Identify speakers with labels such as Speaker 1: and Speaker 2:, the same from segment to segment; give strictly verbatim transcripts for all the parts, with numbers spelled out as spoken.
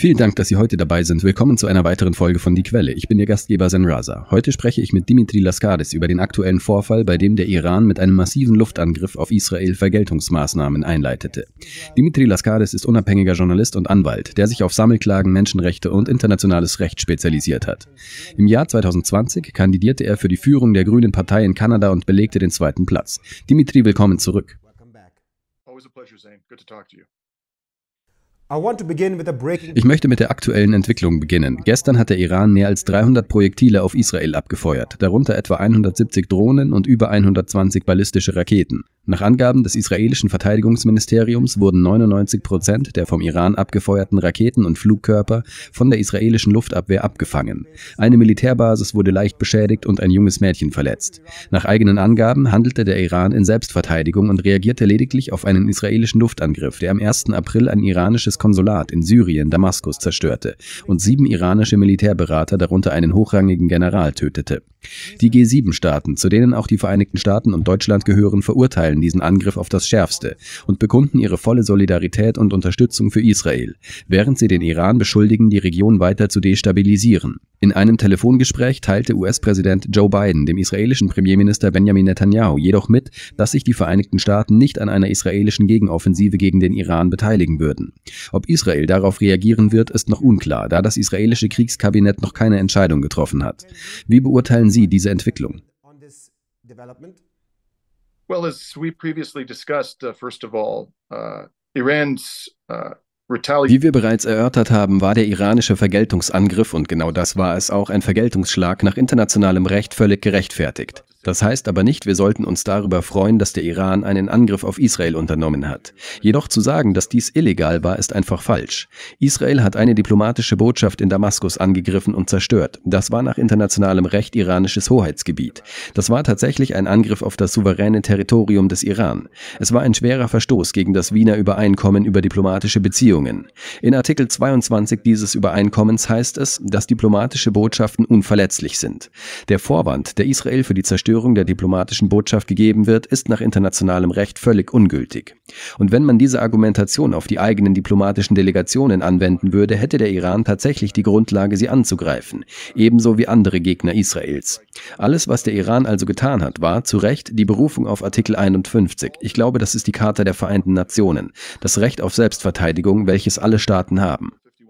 Speaker 1: Vielen Dank, dass Sie heute dabei sind. Willkommen zu einer weiteren Folge von Die Quelle. Ich bin Ihr Gastgeber Zen Raza. Heute spreche ich mit Dimitri Laskaris über den aktuellen Vorfall, bei dem der Iran mit einem massiven Luftangriff auf Israel Vergeltungsmaßnahmen einleitete. Dimitri Laskaris ist unabhängiger Journalist und Anwalt, der sich auf Sammelklagen, Menschenrechte und internationales Recht spezialisiert hat. Im Jahr zwanzig zwanzig kandidierte er für die Führung der Grünen Partei in Kanada und belegte den zweiten Platz. Dimitri, willkommen zurück. Ich möchte mit der aktuellen Entwicklung beginnen. Gestern hat der Iran mehr als dreihundert Projektile auf Israel abgefeuert, darunter etwa hundertsiebzig Drohnen und über hundertzwanzig ballistische Raketen. Nach Angaben des israelischen Verteidigungsministeriums wurden neunundneunzig Prozent der vom Iran abgefeuerten Raketen und Flugkörper von der israelischen Luftabwehr abgefangen. Eine Militärbasis wurde leicht beschädigt und ein junges Mädchen verletzt. Nach eigenen Angaben handelte der Iran in Selbstverteidigung und reagierte lediglich auf einen israelischen Luftangriff, der am ersten April ein iranisches Konsulat in Syrien, Damaskus, zerstörte und sieben iranische Militärberater, darunter einen hochrangigen General, tötete. Die G sieben Staaten, zu denen auch die Vereinigten Staaten und Deutschland gehören, verurteilen diesen Angriff auf das Schärfste und bekunden ihre volle Solidarität und Unterstützung für Israel, während sie den Iran beschuldigen, die Region weiter zu destabilisieren. In einem Telefongespräch teilte U S-Präsident Joe Biden dem israelischen Premierminister Benjamin Netanyahu jedoch mit, dass sich die Vereinigten Staaten nicht an einer israelischen Gegenoffensive gegen den Iran beteiligen würden. Ob Israel darauf reagieren wird, ist noch unklar, da das israelische Kriegskabinett noch keine Entscheidung getroffen hat. Wie beurteilen Sie diese Entwicklung?
Speaker 2: Well, as we previously discussed, uh, first of all, uh, Iran's uh,
Speaker 1: Wie wir bereits erörtert haben, war der iranische Vergeltungsangriff, und genau das war es auch, ein Vergeltungsschlag, nach internationalem Recht völlig gerechtfertigt. Das heißt aber nicht, wir sollten uns darüber freuen, dass der Iran einen Angriff auf Israel unternommen hat. Jedoch zu sagen, dass dies illegal war, ist einfach falsch. Israel hat eine diplomatische Botschaft in Damaskus angegriffen und zerstört. Das war nach internationalem Recht iranisches Hoheitsgebiet. Das war tatsächlich ein Angriff auf das souveräne Territorium des Iran. Es war ein schwerer Verstoß gegen das Wiener Übereinkommen über diplomatische Beziehungen. In Artikel zweiundzwanzig dieses Übereinkommens heißt es, dass diplomatische Botschaften unverletzlich sind. Der Vorwand, der Israel für die Zerstörung der diplomatischen Botschaft gegeben wird, ist nach internationalem Recht völlig ungültig. Und wenn man diese Argumentation auf die eigenen diplomatischen Delegationen anwenden würde, hätte der Iran tatsächlich die Grundlage, sie anzugreifen, ebenso wie andere Gegner Israels. Alles, was der Iran also getan hat, war, zu Recht, die Berufung auf Artikel einundfünfzig. Ich glaube, das ist die Charta der Vereinten Nationen, das Recht auf Selbstverteidigung, welches alle Staaten haben.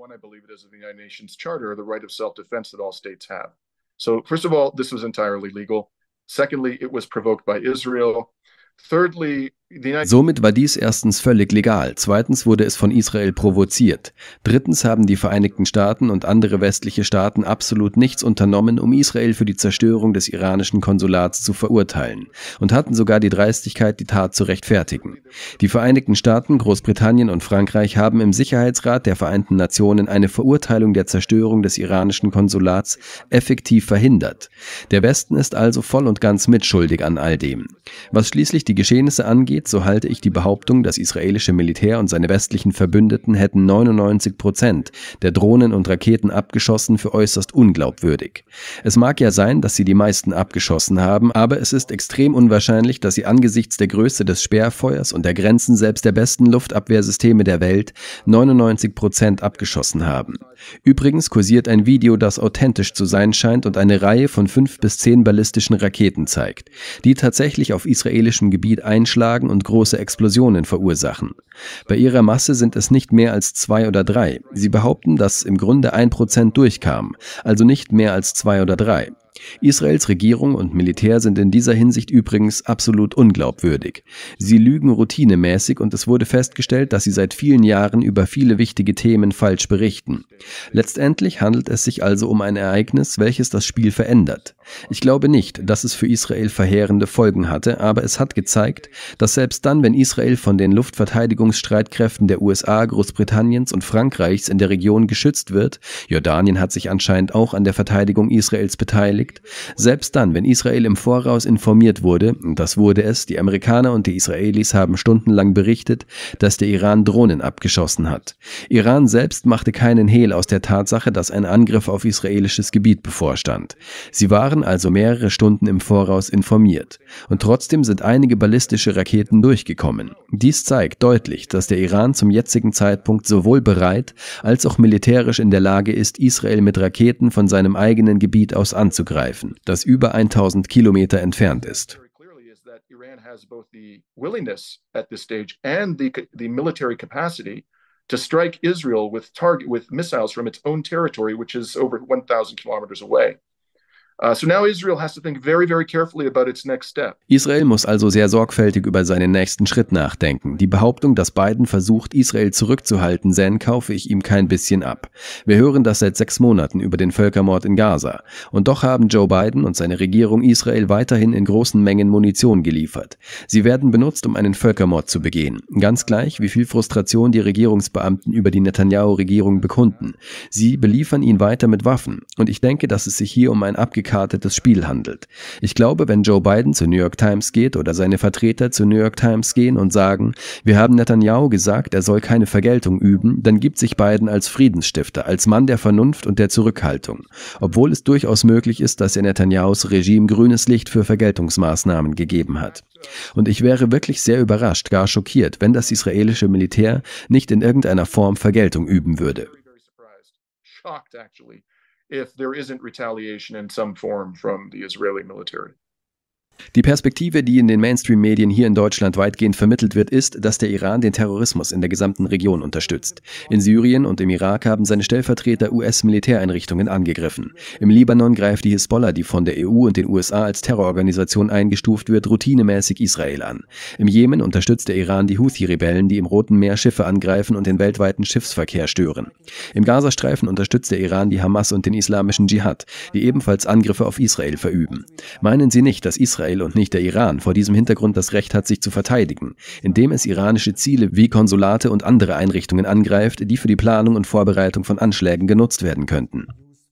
Speaker 2: So, first of all, this was entirely legal. Secondly, it was provoked by Israel. Thirdly,
Speaker 1: Somit war dies erstens völlig legal, zweitens wurde es von Israel provoziert, drittens haben die Vereinigten Staaten und andere westliche Staaten absolut nichts unternommen, um Israel für die Zerstörung des iranischen Konsulats zu verurteilen und hatten sogar die Dreistigkeit, die Tat zu rechtfertigen. Die Vereinigten Staaten, Großbritannien und Frankreich haben im Sicherheitsrat der Vereinten Nationen eine Verurteilung der Zerstörung des iranischen Konsulats effektiv verhindert. Der Westen ist also voll und ganz mitschuldig an all dem. Was schließlich die Geschehnisse angeht, so halte ich die Behauptung, das israelische Militär und seine westlichen Verbündeten hätten neunundneunzig Prozent der Drohnen und Raketen abgeschossen, für äußerst unglaubwürdig. Es mag ja sein, dass sie die meisten abgeschossen haben, aber es ist extrem unwahrscheinlich, dass sie angesichts der Größe des Sperrfeuers und der Grenzen selbst der besten Luftabwehrsysteme der Welt neunundneunzig Prozent abgeschossen haben. Übrigens kursiert ein Video, das authentisch zu sein scheint und eine Reihe von fünf bis zehn ballistischen Raketen zeigt, die tatsächlich auf israelischem Gebiet einschlagen und große Explosionen verursachen. Bei ihrer Masse sind es nicht mehr als zwei oder drei. Sie behaupten, dass im Grunde ein Prozent durchkam, also nicht mehr als zwei oder drei. Israels Regierung und Militär sind in dieser Hinsicht übrigens absolut unglaubwürdig. Sie lügen routinemäßig und es wurde festgestellt, dass sie seit vielen Jahren über viele wichtige Themen falsch berichten. Letztendlich handelt es sich also um ein Ereignis, welches das Spiel verändert. Ich glaube nicht, dass es für Israel verheerende Folgen hatte, aber es hat gezeigt, dass selbst dann, wenn Israel von den Luftverteidigungsstreitkräften der U S A, Großbritanniens und Frankreichs in der Region geschützt wird, Jordanien hat sich anscheinend auch an der Verteidigung Israels beteiligt, beteiligt? Selbst dann, wenn Israel im Voraus informiert wurde, und das wurde es, die Amerikaner und die Israelis haben stundenlang berichtet, dass der Iran Drohnen abgeschossen hat. Iran selbst machte keinen Hehl aus der Tatsache, dass ein Angriff auf israelisches Gebiet bevorstand. Sie waren also mehrere Stunden im Voraus informiert. Und trotzdem sind einige ballistische Raketen durchgekommen. Dies zeigt deutlich, dass der Iran zum jetzigen Zeitpunkt sowohl bereit als auch militärisch in der Lage ist, Israel mit Raketen von seinem eigenen Gebiet aus anzugreifen, das über tausend Kilometer entfernt ist.
Speaker 2: Iran has both the willingness at this stage and the the military capacity to strike Israel with target with missiles from its own territory, which is over one thousand kilometers away. Uh, so now Israel has to think very, very carefully about its next step.
Speaker 1: Israel muss also sehr sorgfältig über seinen nächsten Schritt nachdenken. Die Behauptung, dass Biden versucht, Israel zurückzuhalten, säen, kaufe ich ihm kein bisschen ab. Wir hören das seit sechs Monaten über den Völkermord in Gaza. Und doch haben Joe Biden und seine Regierung Israel weiterhin in großen Mengen Munition geliefert. Sie werden benutzt, um einen Völkermord zu begehen. Ganz gleich, wie viel Frustration die Regierungsbeamten über die Netanyahu-Regierung bekunden. Sie beliefern ihn weiter mit Waffen. Und ich denke, dass es sich hier um ein abgekartetes Spiel handelt. Ich glaube, wenn Joe Biden zur New York Times geht oder seine Vertreter zur New York Times gehen und sagen, wir haben Netanyahu gesagt, er soll keine Vergeltung üben, dann gibt sich Biden als Friedensstifter, als Mann der Vernunft und der Zurückhaltung. Obwohl es durchaus möglich ist, dass er Netanyahus Regime grünes Licht für Vergeltungsmaßnahmen gegeben hat. Und ich wäre wirklich sehr überrascht, gar schockiert, wenn das israelische Militär nicht in irgendeiner Form Vergeltung üben würde.
Speaker 2: If there isn't retaliation in some form from the Israeli military.
Speaker 1: Die Perspektive, die in den Mainstream-Medien hier in Deutschland weitgehend vermittelt wird, ist, dass der Iran den Terrorismus in der gesamten Region unterstützt. In Syrien und im Irak haben seine Stellvertreter U S-Militäreinrichtungen angegriffen. Im Libanon greift die Hisbollah, die von der E U und den U S A als Terrororganisation eingestuft wird, routinemäßig Israel an. Im Jemen unterstützt der Iran die Houthi-Rebellen, die im Roten Meer Schiffe angreifen und den weltweiten Schiffsverkehr stören. Im Gazastreifen unterstützt der Iran die Hamas und den islamischen Dschihad, die ebenfalls Angriffe auf Israel verüben. Meinen Sie nicht, dass Israel und nicht der Iran vor diesem Hintergrund das Recht hat, sich zu verteidigen, indem es iranische Ziele wie Konsulate und andere Einrichtungen angreift, die für die Planung und Vorbereitung von Anschlägen genutzt werden könnten?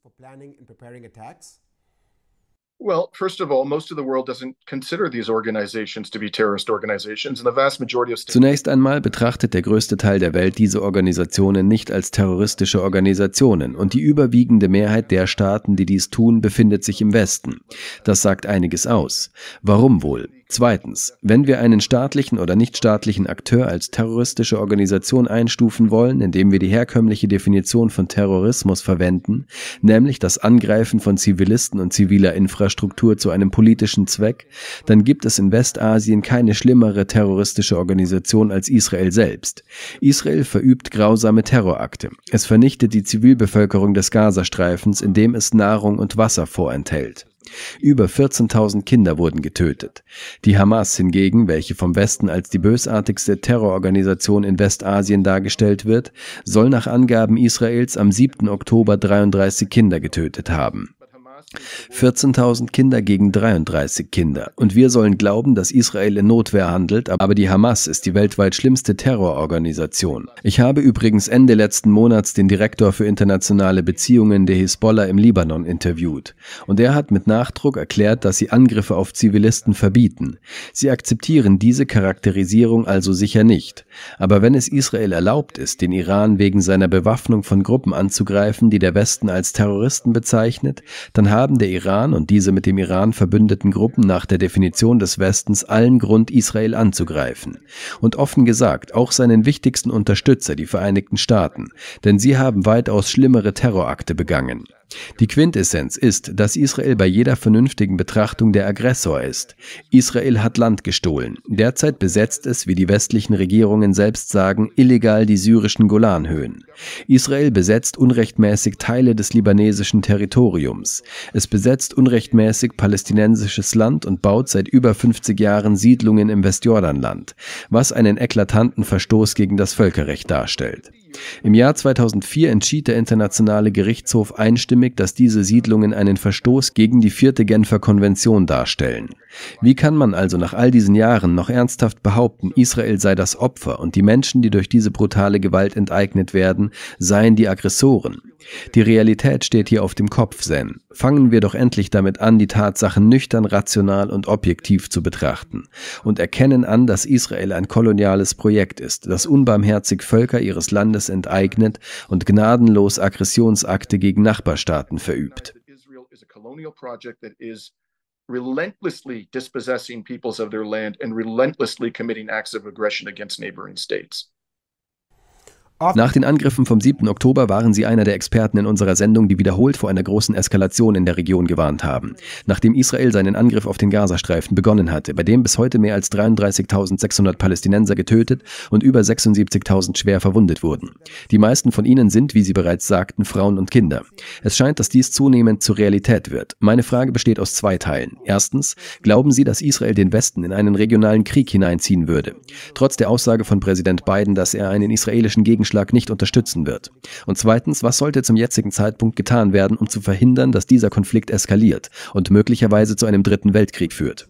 Speaker 2: Well, first of all, most of the world doesn't consider these organizations to be terrorist organizations, and the vast majority of states.
Speaker 1: Zunächst einmal betrachtet der größte Teil der Welt diese Organisationen nicht als terroristische Organisationen, und die überwiegende Mehrheit der Staaten, die dies tun, befindet sich im Westen. Das sagt einiges aus. Warum wohl? Zweitens, wenn wir einen staatlichen oder nichtstaatlichen Akteur als terroristische Organisation einstufen wollen, indem wir die herkömmliche Definition von Terrorismus verwenden, nämlich das Angreifen von Zivilisten und ziviler Infrastruktur zu einem politischen Zweck, dann gibt es in Westasien keine schlimmere terroristische Organisation als Israel selbst. Israel verübt grausame Terrorakte. Es vernichtet die Zivilbevölkerung des Gazastreifens, indem es Nahrung und Wasser vorenthält. Über vierzehntausend Kinder wurden getötet. Die Hamas hingegen, welche vom Westen als die bösartigste Terrororganisation in Westasien dargestellt wird, soll nach Angaben Israels am siebten Oktober dreiunddreißig Kinder getötet haben. vierzehntausend Kinder gegen dreiunddreißig Kinder. Und wir sollen glauben, dass Israel in Notwehr handelt, aber die Hamas ist die weltweit schlimmste Terrororganisation. Ich habe übrigens Ende letzten Monats den Direktor für internationale Beziehungen der Hisbollah im Libanon interviewt. Und er hat mit Nachdruck erklärt, dass sie Angriffe auf Zivilisten verbieten. Sie akzeptieren diese Charakterisierung also sicher nicht. Aber wenn es Israel erlaubt ist, den Iran wegen seiner Bewaffnung von Gruppen anzugreifen, die der Westen als Terroristen bezeichnet, dann haben haben der Iran und diese mit dem Iran verbündeten Gruppen nach der Definition des Westens allen Grund, Israel anzugreifen. Und offen gesagt, auch seinen wichtigsten Unterstützer, die Vereinigten Staaten, denn sie haben weitaus schlimmere Terrorakte begangen. Die Quintessenz ist, dass Israel bei jeder vernünftigen Betrachtung der Aggressor ist. Israel hat Land gestohlen. Derzeit besetzt es, wie die westlichen Regierungen selbst sagen, illegal die syrischen Golanhöhen. Israel besetzt unrechtmäßig Teile des libanesischen Territoriums. Es besetzt unrechtmäßig palästinensisches Land und baut seit über fünfzig Jahren Siedlungen im Westjordanland, was einen eklatanten Verstoß gegen das Völkerrecht darstellt. Im Jahr zweitausendvier entschied der Internationale Gerichtshof einstimmig, dass diese Siedlungen einen Verstoß gegen die vierte Genfer Konvention darstellen. Wie kann man also nach all diesen Jahren noch ernsthaft behaupten, Israel sei das Opfer und die Menschen, die durch diese brutale Gewalt enteignet werden, seien die Aggressoren? Die Realität steht hier auf dem Kopf, Zen. Fangen wir doch endlich damit an, die Tatsachen nüchtern, rational und objektiv zu betrachten und erkennen an, dass Israel ein koloniales Projekt ist, das unbarmherzig Völker ihres Landes enteignet und gnadenlos Aggressionsakte gegen Nachbarstaaten verübt.
Speaker 2: Relentlessly dispossessing peoples of their land and relentlessly committing acts of aggression against neighboring states.
Speaker 1: Nach den Angriffen vom siebten Oktober waren Sie einer der Experten in unserer Sendung, die wiederholt vor einer großen Eskalation in der Region gewarnt haben. Nachdem Israel seinen Angriff auf den Gazastreifen begonnen hatte, bei dem bis heute mehr als dreiunddreißigtausendsechshundert Palästinenser getötet und über sechsundsiebzigtausend schwer verwundet wurden. Die meisten von ihnen sind, wie Sie bereits sagten, Frauen und Kinder. Es scheint, dass dies zunehmend zur Realität wird. Meine Frage besteht aus zwei Teilen. Erstens, glauben Sie, dass Israel den Westen in einen regionalen Krieg hineinziehen würde? Trotz der Aussage von Präsident Biden, dass er einen israelischen Gegenschlag nicht unterstützen wird. Und zweitens, was sollte zum jetzigen Zeitpunkt getan werden, um zu verhindern, dass dieser Konflikt eskaliert und möglicherweise zu einem dritten Weltkrieg führt?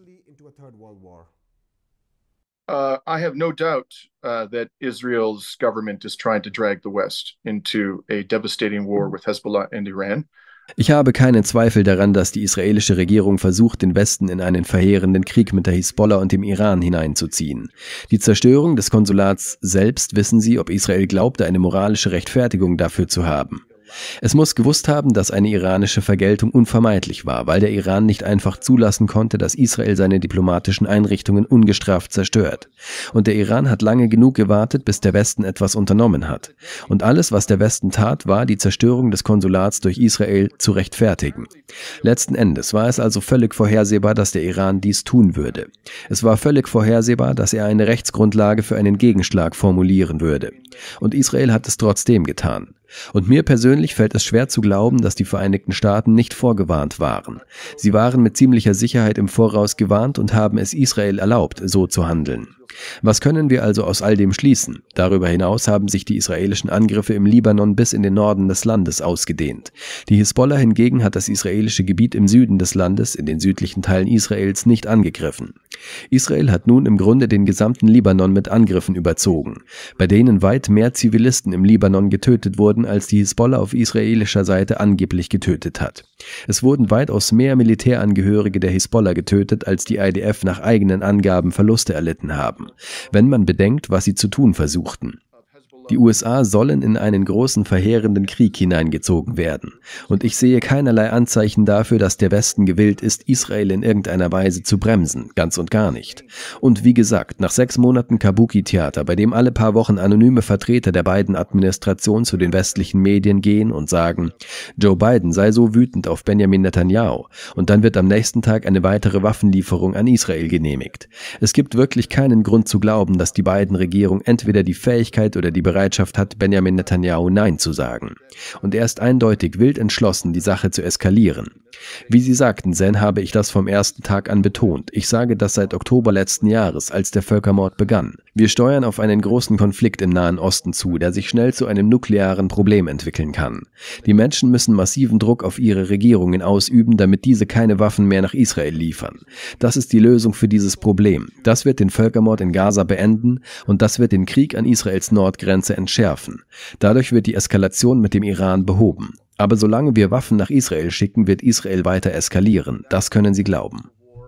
Speaker 2: Uh, I have no doubt uh, that Israel's government is trying to drag the West into a devastating war with Hezbollah and Iran.
Speaker 1: Ich habe keinen Zweifel daran, dass die israelische Regierung versucht, den Westen in einen verheerenden Krieg mit der Hisbollah und dem Iran hineinzuziehen. Die Zerstörung des Konsulats selbst, wissen Sie, ob Israel glaubt, eine moralische Rechtfertigung dafür zu haben. Es muss gewusst haben, dass eine iranische Vergeltung unvermeidlich war, weil der Iran nicht einfach zulassen konnte, dass Israel seine diplomatischen Einrichtungen ungestraft zerstört. Und der Iran hat lange genug gewartet, bis der Westen etwas unternommen hat. Und alles, was der Westen tat, war, die Zerstörung des Konsulats durch Israel zu rechtfertigen. Letzten Endes war es also völlig vorhersehbar, dass der Iran dies tun würde. Es war völlig vorhersehbar, dass er eine Rechtsgrundlage für einen Gegenschlag formulieren würde. Und Israel hat es trotzdem getan. Und mir persönlich fällt es schwer zu glauben, dass die Vereinigten Staaten nicht vorgewarnt waren. Sie waren mit ziemlicher Sicherheit im Voraus gewarnt und haben es Israel erlaubt, so zu handeln. Was können wir also aus all dem schließen? Darüber hinaus haben sich die israelischen Angriffe im Libanon bis in den Norden des Landes ausgedehnt. Die Hisbollah hingegen hat das israelische Gebiet im Süden des Landes, in den südlichen Teilen Israels, nicht angegriffen. Israel hat nun im Grunde den gesamten Libanon mit Angriffen überzogen, bei denen weit mehr Zivilisten im Libanon getötet wurden, als die Hisbollah auf israelischer Seite angeblich getötet hat. Es wurden weitaus mehr Militärangehörige der Hisbollah getötet, als die I D F nach eigenen Angaben Verluste erlitten haben, wenn man bedenkt, was sie zu tun versuchten. Die U S A sollen in einen großen verheerenden Krieg hineingezogen werden. Und ich sehe keinerlei Anzeichen dafür, dass der Westen gewillt ist, Israel in irgendeiner Weise zu bremsen. Ganz und gar nicht. Und wie gesagt, nach sechs Monaten Kabuki-Theater, bei dem alle paar Wochen anonyme Vertreter der beiden Administrationen zu den westlichen Medien gehen und sagen, Joe Biden sei so wütend auf Benjamin Netanyahu, und dann wird am nächsten Tag eine weitere Waffenlieferung an Israel genehmigt. Es gibt wirklich keinen Grund zu glauben, dass die Biden-Regierung entweder die Fähigkeit oder die Bereitschaft hat, Benjamin Netanyahu Nein zu sagen. Und er ist eindeutig wild entschlossen, die Sache zu eskalieren. Wie Sie sagten, Zen, habe ich das vom ersten Tag an betont. Ich sage das seit Oktober letzten Jahres, als der Völkermord begann. Wir steuern auf einen großen Konflikt im Nahen Osten zu, der sich schnell zu einem nuklearen Problem entwickeln kann. Die Menschen müssen massiven Druck auf ihre Regierungen ausüben, damit diese keine Waffen mehr nach Israel liefern. Das ist die Lösung für dieses Problem. Das wird den Völkermord in Gaza beenden und das wird den Krieg an Israels Nordgrenze entschärfen. Dadurch wird die Eskalation mit dem Iran behoben. Aber solange wir Waffen nach Israel schicken, wird Israel weiter eskalieren. Das können Sie glauben.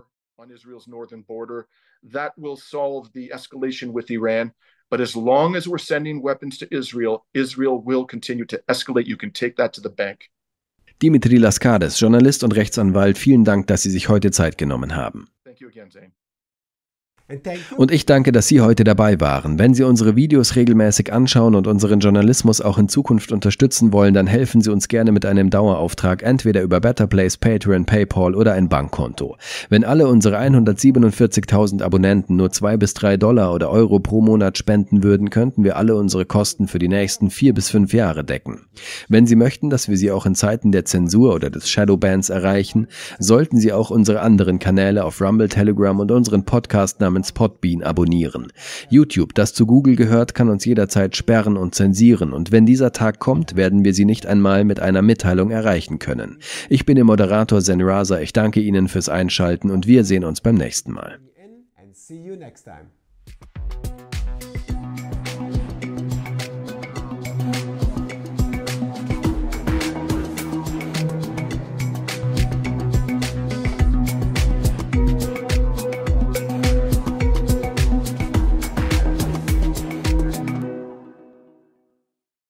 Speaker 2: That will solve the escalation with Iran. But as long as we're sending weapons to Israel, Israel will continue to escalate. You can take that to the bank.
Speaker 1: Dimitri Laskades, Journalist und Rechtsanwalt, vielen Dank, dass Sie sich heute Zeit genommen haben.
Speaker 2: Thank you again, Zane.
Speaker 1: Und ich danke, dass Sie heute dabei waren. Wenn Sie unsere Videos regelmäßig anschauen und unseren Journalismus auch in Zukunft unterstützen wollen, dann helfen Sie uns gerne mit einem Dauerauftrag, entweder über Better Place, Patreon, PayPal oder ein Bankkonto. Wenn alle unsere hundertsiebenundvierzigtausend Abonnenten nur zwei bis drei Dollar oder Euro pro Monat spenden würden, könnten wir alle unsere Kosten für die nächsten vier bis fünf Jahre decken. Wenn Sie möchten, dass wir Sie auch in Zeiten der Zensur oder des Shadowbans erreichen, sollten Sie auch unsere anderen Kanäle auf Rumble, Telegram und unseren Podcast namens Podbean abonnieren. YouTube, das zu Google gehört, kann uns jederzeit sperren und zensieren, und wenn dieser Tag kommt, werden wir Sie nicht einmal mit einer Mitteilung erreichen können. Ich bin Ihr Moderator Zen Raza, ich danke Ihnen fürs Einschalten und wir sehen uns beim nächsten Mal.